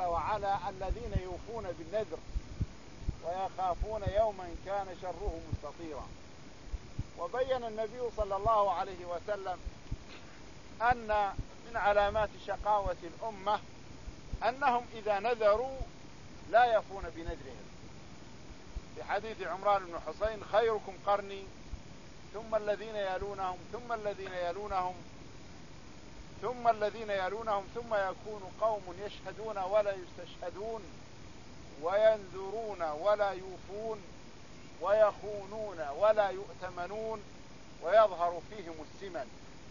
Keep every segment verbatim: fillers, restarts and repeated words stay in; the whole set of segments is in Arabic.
وعلا الذين يوفون بالنذر ويخافون يوما كان شره مستطيرا. وبين النبي صلى الله عليه وسلم أن من علامات شقاوة الأمة أنهم إذا نذروا لا يفون بنذرهم، في حديث عمران بن حسين: خيركم قرني ثم الذين يلونهم ثم الذين يلونهم ثم الذين يلونهم ثم يكون قوم يشهدون ولا يستشهدون وينذرون ولا يوفون ويخونون ولا يؤتمنون ويظهر فيهم السمن.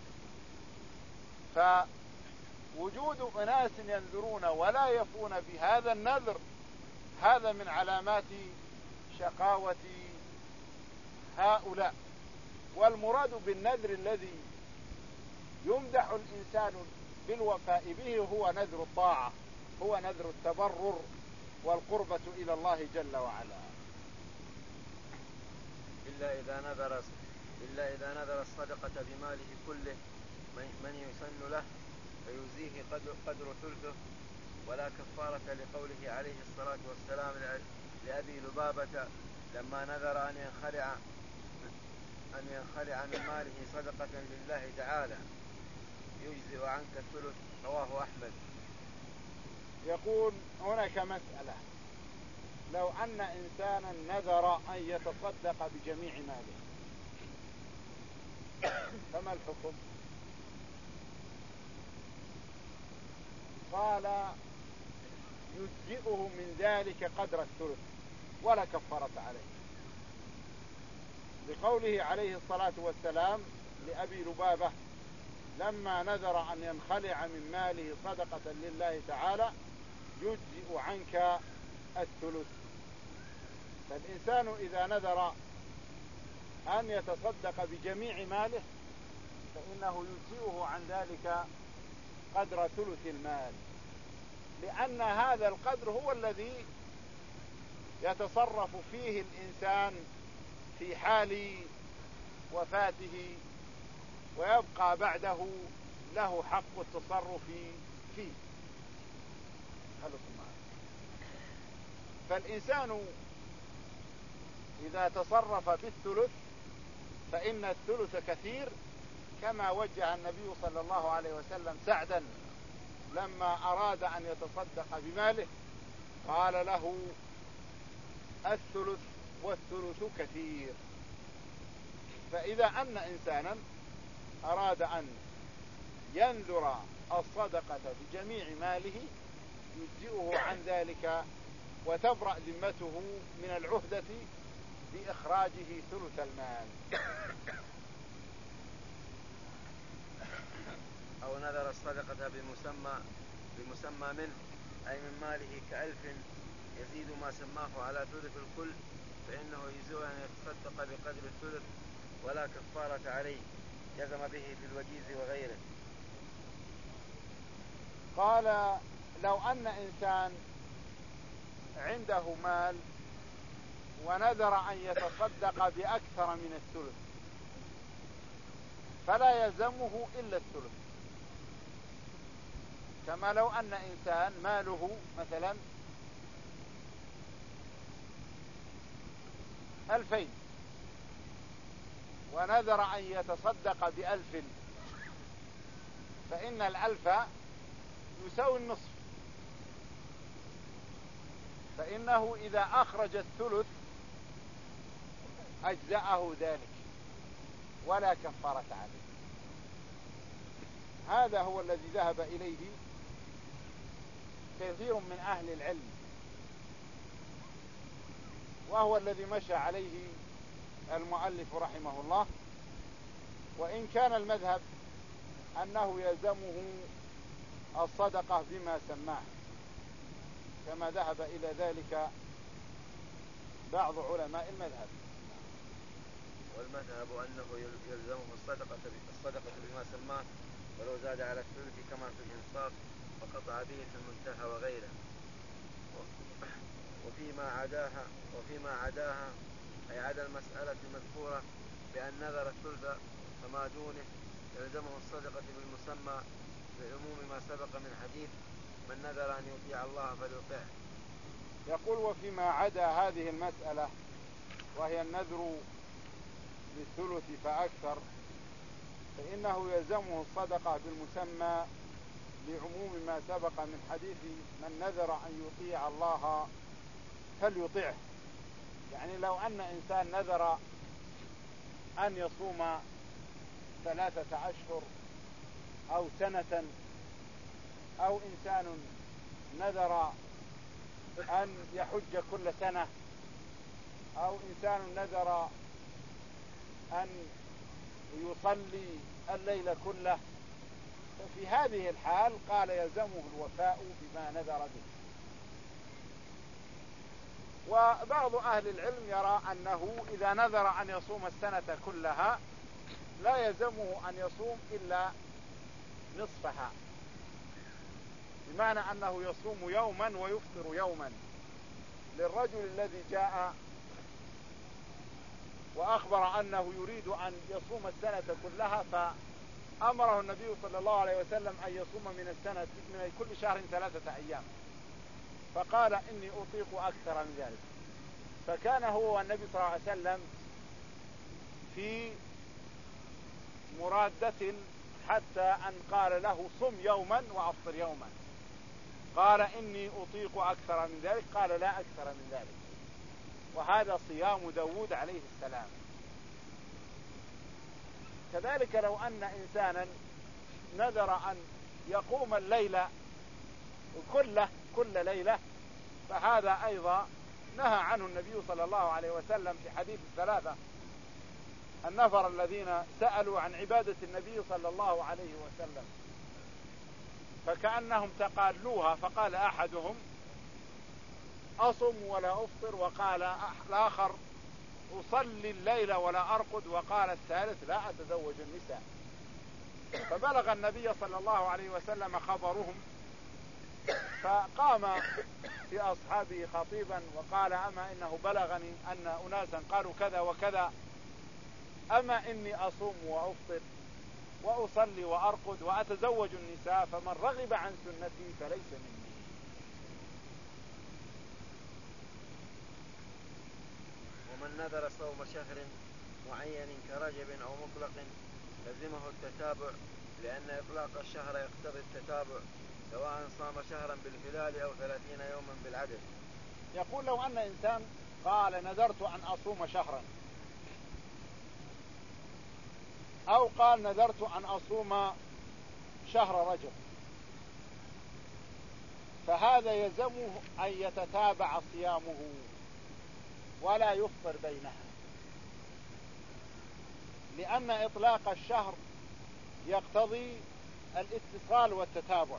فوجود أناس ينذرون ولا يفون بهذا النذر هذا من علامات شقاوة هؤلاء. والمراد بالنذر الذي يمدح الإنسان بالوفاء به هو نذر الطاعة، هو نذر التبرر والقربة إلى الله جل وعلا. إلا إذا نذر إلا إذا نذر الصدقة بماله كله من يسن له فيجزيه قدر, قدر ثلثه ولا كفارة، لقوله عليه الصلاة والسلام لأبي لبابة لما نذر أن ينخلع أن ينخلع من ماله صدقة لله تعالى: يجزئ عنك الثلث. رواه أحمد. يقول هناك مسألة: لو أن إنسانا نذر أن يتصدق بجميع ماله فما الحكم؟ قال: يجزئه من ذلك قدر الثلث ولا كفارة عليه، لقوله عليه الصلاة والسلام لأبي لبابة لما نذر أن ينخلع من ماله صدقة لله تعالى: يجزئ عنك الثلث. فالإنسان إذا نذر أن يتصدق بجميع ماله فإنه يجزئه عن ذلك قدر ثلث المال، لأن هذا القدر هو الذي يتصرف فيه الإنسان في حال وفاته ويبقى بعده له حق التصرف فيه. فالإنسان إذا تصرف بالثلث فإن الثلث كثير، كما وجه النبي صلى الله عليه وسلم سعدا لما أراد أن يتصدق بماله قال له: الثلث والثلث كثير. فإذا أن إنسانا أراد أن ينذر الصدقة بجميع ماله يجزئه عن ذلك وتبرأ ذمته من العهدة بإخراجه ثلث المال. أو نذر الصدقة بمسمى بمسمى منه أي من ماله كألف يزيد ما سماه على ثلث الكل فإنه يجزئ أن يتصدق بقدر الثلث ولا كفارة عليه، جزم به في الوجيز وغيره. قال: لو أن إنسان عنده مال ونذر أن يتصدق بأكثر من الثلث فلا يلزمه إلا الثلث، كما لو أن إنسان ماله مثلا ألفين ونذر أن يتصدق بألف فإن الألف يساوي النصف، فإنه إذا أخرج الثلث أجزأه ذلك ولا كفارة عليه. هذا هو الذي ذهب إليه كثير من أهل العلم، وهو الذي مشى عليه المؤلف رحمه الله، وإن كان المذهب أنه يلزمه الصدقة بما سماه كما ذهب إلى ذلك بعض علماء المذهب. والمذهب أنه يلزمه الصدقة الصدقة بما سماه ولو زاد على الثلث كما في الإنصاف وقطع به في المنتهى وغيره. وفيما عداها وفيما عداها أي عدا المسألة المذكورة بأن نذر الثلث فما دونه يلزمه الصدقة بالمسمى لعموم ما سبق من حديث من نذر أن يطيع الله فليطعه. يقول وفيما عدا هذه المسألة وهي النذر بالثلث فأكثر فإنه يلزمه الصدقة بالمسمى لعموم ما سبق من حديث من نذر أن يطيع الله فليطعه. يعني لو أن إنسان نذر أن يصوم ثلاثة أشهر أو سنة، أو إنسان نذر أن يحج كل سنة، أو إنسان نذر أن يصلي الليل كله، ففي هذه الحال قال يلزمه الوفاء بما نذر به. وبعض أهل العلم يرى أنه إذا نذر أن يصوم السنة كلها لا يلزمه أن يصوم إلا نصفها، بمعنى أنه يصوم يوما ويفطر يوما. للرجل الذي جاء وأخبر أنه يريد أن يصوم السنة كلها فأمره النبي صلى الله عليه وسلم أن يصوم من السنة من كل شهر ثلاثة أيام، فقال إني أطيق أكثر من ذلك، فكان هو والنبي صلى الله عليه وسلم في مرادة حتى أن قال له صم يوما وأفطر يوما، قال إني أطيق أكثر من ذلك، قال لا أكثر من ذلك. وهذا صيام داود عليه السلام. كذلك لو أن إنسانا نذر أن يقوم الليل كله كل ليلة فهذا أيضا نهى عنه النبي صلى الله عليه وسلم في حديث الثلاثة النفر الذين سألوا عن عبادة النبي صلى الله عليه وسلم فكأنهم تقالوها، فقال أحدهم أصم ولا أفطر، وقال الآخر أصلي الليل ولا أرقد، وقال الثالث لا أتزوج النساء. فبلغ النبي صلى الله عليه وسلم خبرهم فقام في أصحابه خطيبا وقال أما إنه بلغني أن أناسا قالوا كذا وكذا، أما إني أصوم وأفطر وأصلي وأرقد وأتزوج النساء، فمن رغب عن سنتي فليس مني. ومن نذر صوم شهر معين كرجب أو مطلق لزمه التتابع، لأن إطلاق الشهر يقتضي التتابع سواء صام شهرا بالهلال أو ثلاثين يوما بالعدد. يقول لو أن إنسان قال نذرت أن أصوم شهرا، أو قال نذرت أن أصوم شهر رجب، فهذا يلزمه أن يتتابع صيامه ولا يفطر بينها، لأن إطلاق الشهر يقتضي الاتصال والتتابع،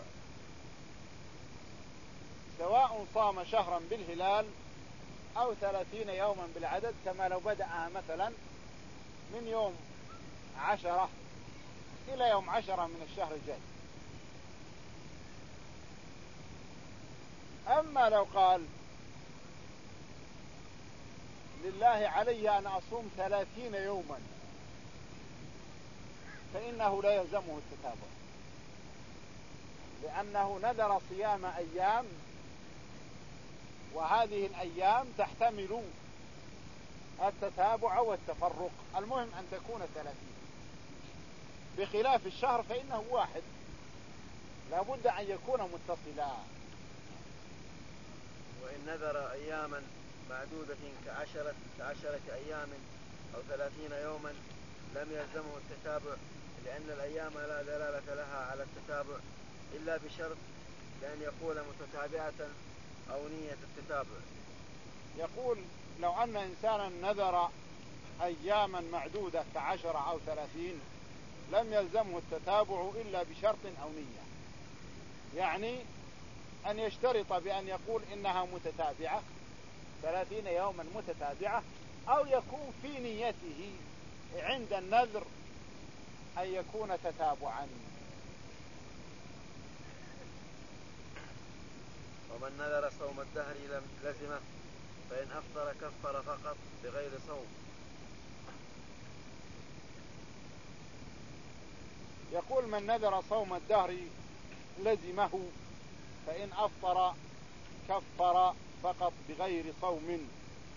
سواء صام شهرا بالهلال أو ثلاثين يوما بالعدد، كما لو بدأ مثلا من يوم عشرة إلى يوم عشرة من الشهر الجاي. أما لو قال لله علي أن أصوم ثلاثين يوما فإنه لا يلزمه التتابع، لأنه نذر صيام أيام، وهذه الأيام تحتمل التتابع والتفرق، المهم أن تكون ثلاثين، بخلاف الشهر فإنه واحد لابد أن يكون متصلا. وإن نذر أياما معدودة كعشرة, كعشرة أيام أو ثلاثين يوما لم يلزمه التتابع، لأن الأيام لا دلالة لها على التتابع إلا بشرط بأن يقول متتابعة أو نية التتابع. يقول لو أن إنسانا نذر أياما معدودة كعشرة أو ثلاثين لم يلزمه التتابع إلا بشرط أو نية، يعني أن يشترط بأن يقول إنها متتابعة ثلاثين يوما متتابعة، أو يكون في نيته عند النذر أن يكون تتابعا. ومن نذر صوم الدهر لزمه، فإن أفطر كفر فقط بغير صوم. يقول من نذر صوم الدهر لزمه، فإن أفطر كفر فقط بغير صوم.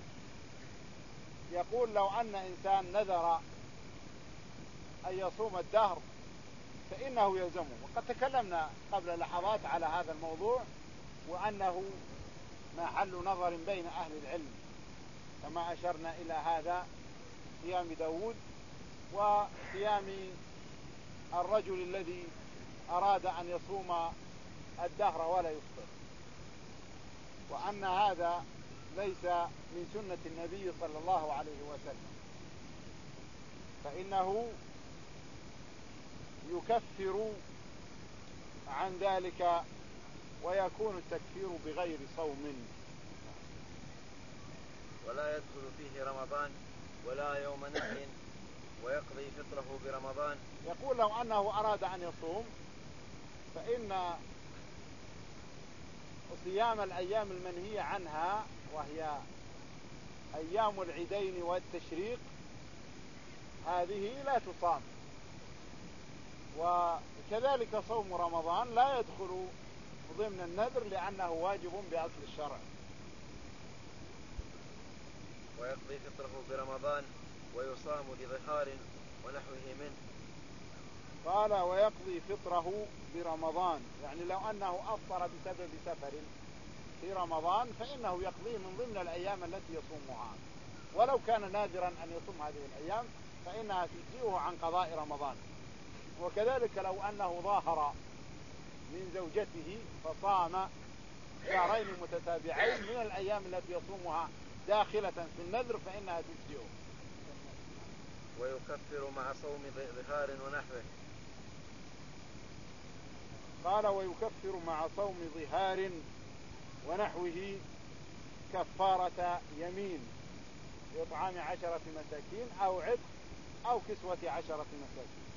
يقول لو أن إنسان نذر أن يصوم الدهر فإنه يلزمه، وقد تكلمنا قبل لحظات على هذا الموضوع، وأنه محل نظر بين أهل العلم، كما أشرنا إلى هذا صيام داود وصيام الرجل الذي أراد أن يصوم الدهر ولا يفطر، وأن هذا ليس من سنة النبي صلى الله عليه وسلم، فإنه يكفر عن ذلك ويكون التكفير بغير صوم. ولا يدخل فيه رمضان ولا يوم نحر ويقضي فطره برمضان. يقول لو أنه أراد أن يصوم فإن صيام الأيام المنهية عنها وهي أيام العيدين والتشريق هذه لا تصام، وكذلك صوم رمضان لا يدخل ضمن النذر لأنه واجب بأصل الشرع. ويقضي فطره برمضان ويصام لظهار ونحوه منه. قال ويقضي فطره برمضان، يعني لو أنه أفطر بسبب سفر في رمضان فإنه يقضيه من ضمن الأيام التي يصومها، ولو كان نادرا أن يصوم هذه الأيام فإنها تجزئه عن قضاء رمضان. وكذلك لو أنه ظاهر من زوجته فصام شهرين متتابعين من الأيام التي يصومها داخلة في النذر فإنها تجزئه. ويكفر مع صوم ظهار ونحوه. قال ويكفر مع صوم ظهار ونحوه كفارة يمين بإطعام عشرة مساكين أو عتق أو كسوة عشرة مساكين.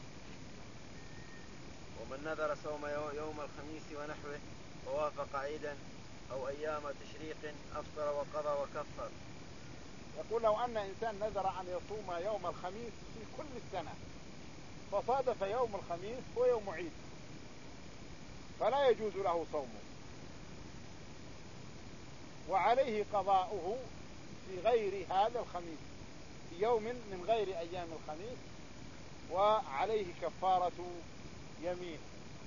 ومن نذر صوم يوم الخميس ونحوه ووافق عيدا أو أيام تشريق أفطر وقضى وكفر. يقول لو أن إنسان نذر أن يصوم يوم الخميس في كل السنة فصادف يوم الخميس هو يوم عيد فلا يجوز له صومه، وعليه قضاؤه في غير هذا الخميس في يوم من غير أيام الخميس، وعليه كفارة يمين.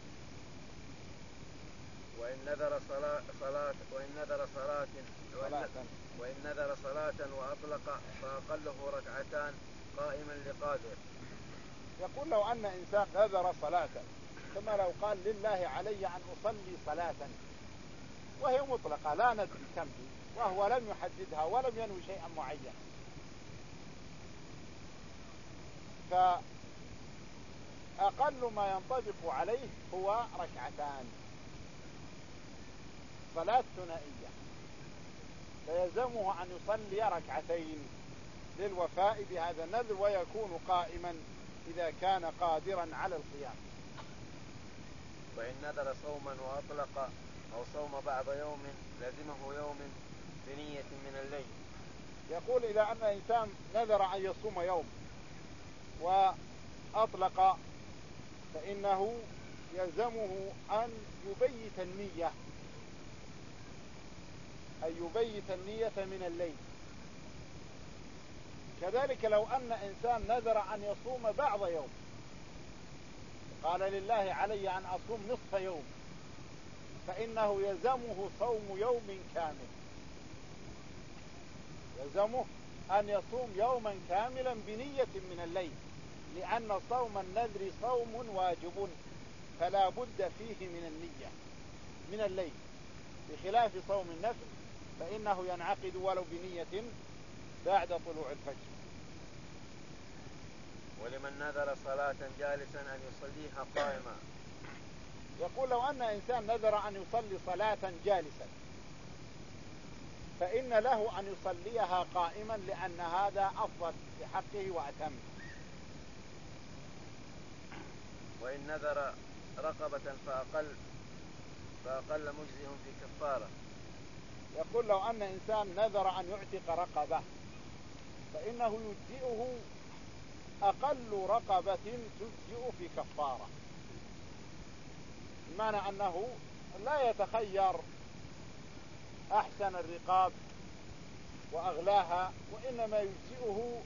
وإن نذر صلاة, صلاة وإن نذر صلاة صلاة وإن نذر صلاة وأطلق فأقله ركعتان قائما لقادر. يقول لو أن إنسان نذر صلاة كما لو قال لله علي أن أصلي صلاة وهي مطلقة لا ندري كم هي وهو لم يحددها ولم ينوي شيئا معين، فأقل ما ينطبق عليه هو ركعتان صلاة ثنائية، فيلزمه أن يصلي ركعتين للوفاء بهذا النذر ويكون قائما إذا كان قادرا على القيام. وإن نذر صوما وأطلق أو صوم بعض يوم لازمه يوم بنية من الليل. يقول إذا أن إنسان نذر أن يصوم يوم وأطلق فإنه يلزمه أن يبيت النية، أن يبيت النية من الليل. كذلك لو أن إنسان نذر أن يصوم بعض يوم قال لله علي أن أصوم نصف يوم فإنه يلزمه صوم يوم كامل، يلزمه أن يصوم يوما كاملا بنية من الليل، لأن صوم النذر صوم واجب فلا بد فيه من النية من الليل، بخلاف صوم النفل فإنه ينعقد ولو بنية بعد طلوع الفجر. ولمن نذر صلاة جالسا أن يصليها قائما. يقول لو أن إنسان نذر أن يصلي صلاة جالسا فإن له أن يصليها قائما لأن هذا أفضل في حقه وأتم. وإن نذر رقبة فأقل فأقل مجزئ في كفارة. يقول لو أن إنسان نذر أن يعتق رقبة فإنه يجزئه أقل رقبة تجزئ في كفارة، بمعنى أنه لا يتخير أحسن الرقاب وأغلاها، وإنما يجزئه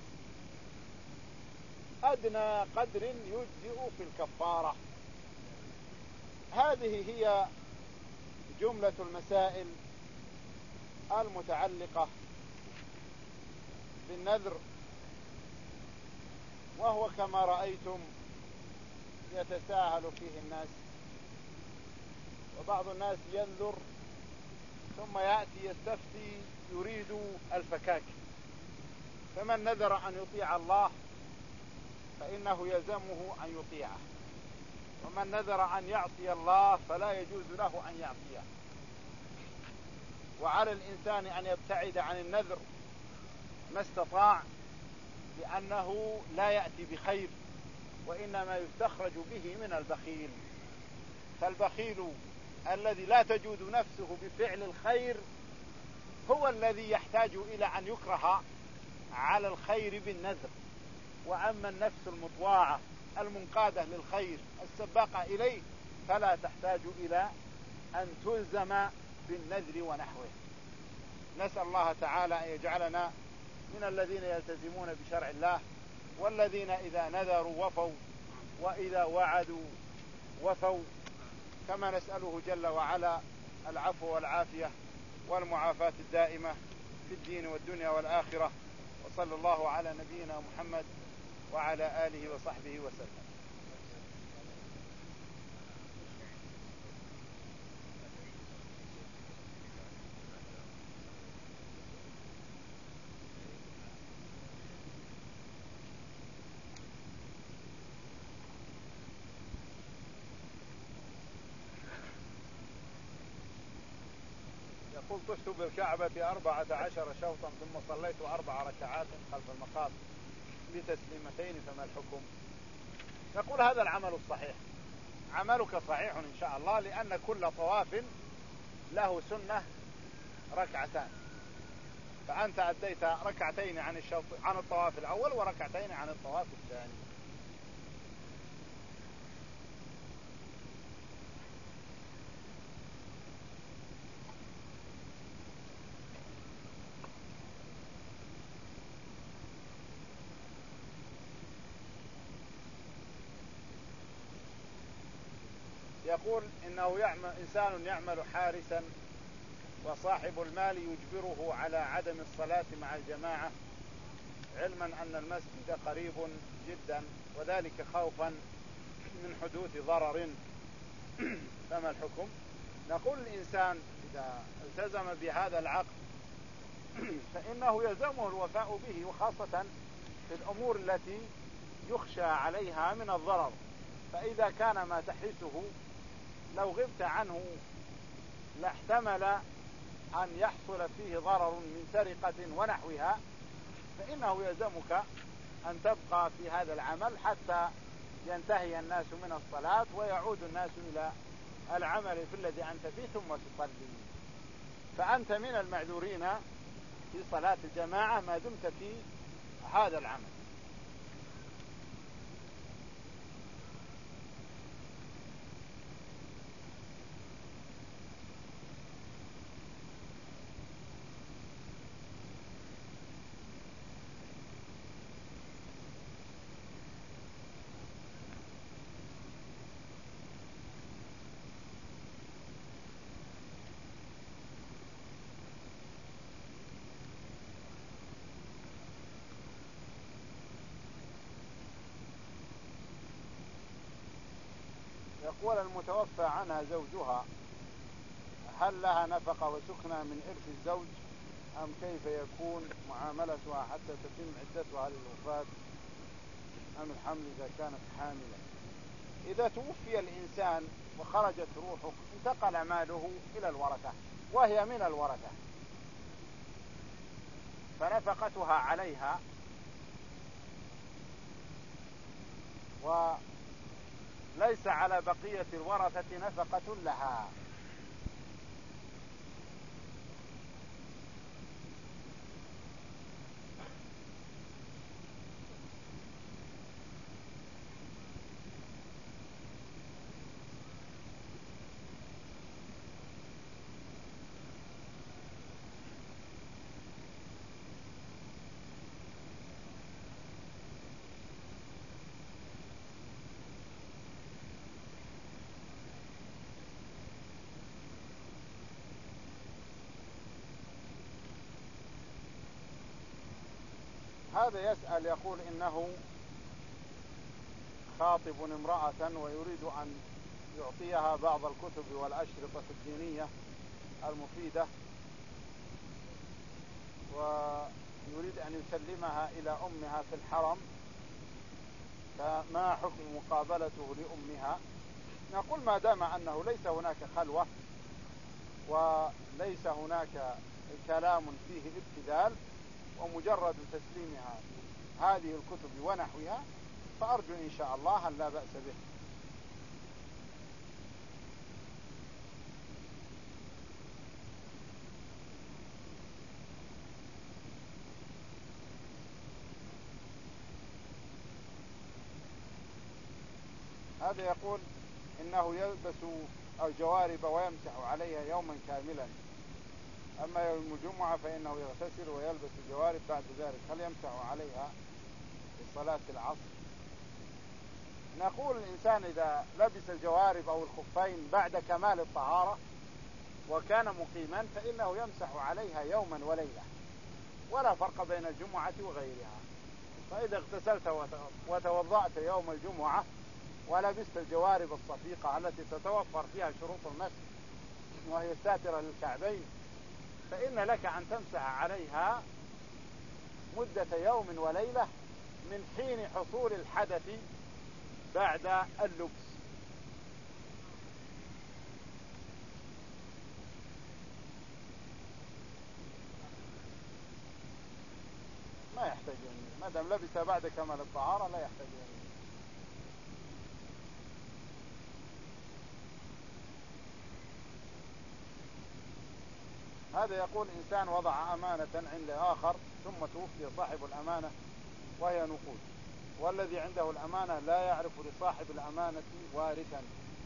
أدنى قدر يجزئ في الكفارة. هذه هي جملة المسائل المتعلقة بالنذر، وهو كما رأيتم يتساهل فيه الناس، وبعض الناس ينذر ثم يأتي يستفتي يريد الفكاك. فمن نذر أن يطيع الله فإنه يلزمه أن يطيعه، ومن نذر أن يعصي الله فلا يجوز له أن يعصيه. وعلى الإنسان أن يبتعد عن النذر ما استطاع، لأنه لا يأتي بخير، وإنما يستخرج به من البخيل. فالبخيل الذي لا تجود نفسه بفعل الخير هو الذي يحتاج إلى أن يكره على الخير بالنذر. وأما النفس المطواعة المنقادة للخير السباقة إليه فلا تحتاج إلى أن تلزم بالنذر ونحوه. نسأل الله تعالى أن يجعلنا من الذين يلتزمون بشرع الله، والذين إذا نذروا وفوا، وإذا وعدوا وفوا، كما نسأله جل وعلا العفو والعافية والمعافاة الدائمة في الدين والدنيا والآخرة. وصلى الله على نبينا محمد وعلى آله وصحبه وسلم. يقول: طفت بالكعبة أربعة عشر شوطا ثم صليت أربع ركعات خلف المقام بتسليمتين، فما الحكم؟ نقول: هذا العمل الصحيح، عملك صحيح إن شاء الله، لأن كل طواف له سنة ركعتان، فأنت أديت ركعتين عن الشوط عن الطواف الأول وركعتين عن الطواف الثاني. يقول: إنه يعمل إنسان يعمل حارسا، وصاحب المال يجبره على عدم الصلاة مع الجماعة، علما أن المسجد قريب جدا، وذلك خوفا من حدوث ضرر، فما الحكم؟ نقول: الإنسان إذا التزم بهذا العقد فإنه يلزمه الوفاء به، وخاصة في الأمور التي يخشى عليها من الضرر. فإذا كان ما تحرسه لو غبت عنه لاحتمل أن يحصل فيه ضرر من سرقة ونحوها، فإنه يلزمك أن تبقى في هذا العمل حتى ينتهي الناس من الصلاة ويعود الناس إلى العمل في الذي أنت فيه ثم تصلي. فأنت من المعذورين في صلاة الجماعة ما دمت في هذا العمل. يقول: المتوفى عنها زوجها هل لها نفقة وسكنة من إرث الزوج، أم كيف يكون معاملتها حتى تتم عدتها للوفاة، أم الحمل إذا كانت حاملة؟ إذا توفي الإنسان وخرجت روحه انتقل ماله إلى الورثة، وهي من الورثة، فنفقتها عليها، وليس على بقية الورثة نفقة لها. هذا يسأل يقول إنه خاطب امرأة ويريد أن يعطيها بعض الكتب والأشرطة الدينية المفيدة، ويريد أن يسلمها إلى أمها في الحرم، فما حكم مقابلته لأمها؟ نقول ما دام أنه ليس هناك خلوة وليس هناك كلام فيه ابتذال ومجرد تسليمها هذه الكتب ونحوها، فأرجو إن شاء الله أن لا بأس به. هذا يقول إنه يلبس الجوارب ويمسح عليها يوما كاملا، أما يوم الجمعة فإنه يغتسل ويلبس الجوارب بعد ذلك، هل يمسح عليها في صلاة العصر؟ نقول الإنسان إذا لبس الجوارب أو الخفين بعد كمال الطهارة وكان مقيما فإنه يمسح عليها يوما وليلة، ولا فرق بين الجمعة وغيرها. فإذا اغتسلت وتوضأت يوم الجمعة ولبست الجوارب الصفيقة التي تتوفر فيها شروط المسح وهي الساترة للكعبين، فإن لك أن تمسح عليها مدة يوم وليلة من حين حصول الحدث بعد اللبس. ما يحتاج يمين، ما دام لبس بعد كمال الطهارة لا يحتاج يمين. هذا يقول إنسان وضع أمانة عند آخر ثم توفي صاحب الأمانة وهي نقود، والذي عنده الأمانة لا يعرف لصاحب الأمانة وارثا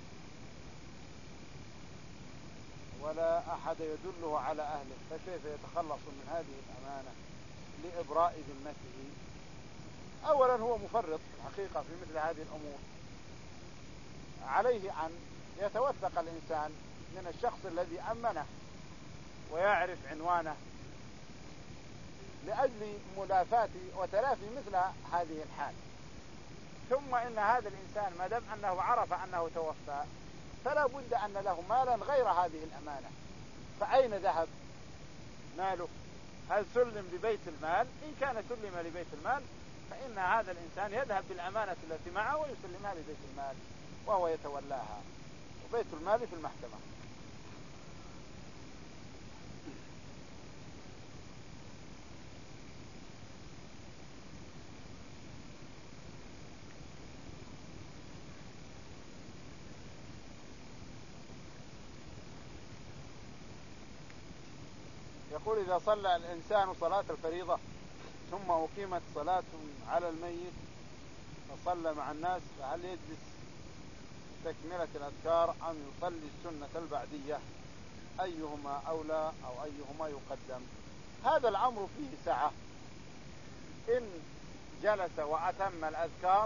ولا أحد يدله على أهله، فكيف يتخلص من هذه الأمانة لإبراء ذمته؟ أولا هو مفرط في الحقيقة في مثل هذه الأمور، عليه أن يتوثق الإنسان من الشخص الذي أمنه ويعرف عنوانه لأجل ملافاة وتلافي مثل هذه الحال. ثم إن هذا الإنسان ما دام أنه عرف أنه توفى فلا بد أن له مالا غير هذه الأمانة، فأين ذهب ماله؟ هل سلم لبيت المال؟ إن كان سلم لبيت المال فإن هذا الإنسان يذهب بالأمانة التي معه ويسلمها لبيت المال وهو يتولاها، وبيت المال في المحكمة. يقول إذا صلى الإنسان صلاة الفريضة ثم أقيمت صلاة على الميت فصلى مع الناس، فهل يجلس تكملة الأذكار أم يصلي السنة البعدية؟ أيهما أولى أو أيهما يقدم؟ هذا الأمر فيه سعة، إن جلس وأتم الأذكار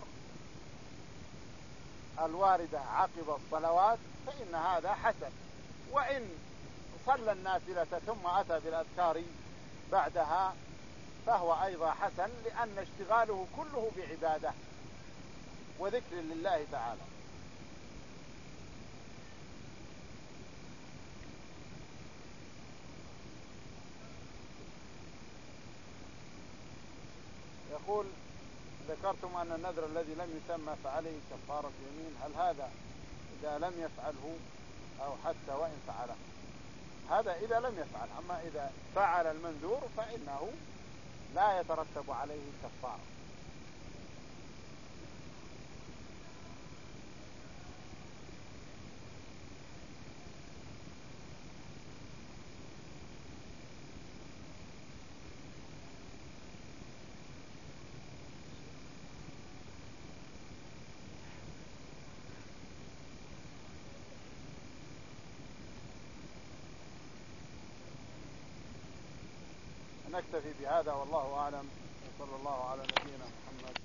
الواردة عقب الصلوات فإن هذا حسن، وإن صلى النافلة ثم أتى بالأذكار بعدها فهو أيضا حسن، لأن اشتغاله كله بعبادة وذكر لله تعالى. يقول ذكرتم أن النذر الذي لم يسمى فعليه كفارة يمين، هل هذا إذا لم يفعله أو حتى وإن فعله؟ هذا إذا لم يفعل، أما إذا فعل المنذور فإنه لا يترتب عليه كفارة. نكتفي بهذا والله أعلم، وصلى الله على نبينا محمد.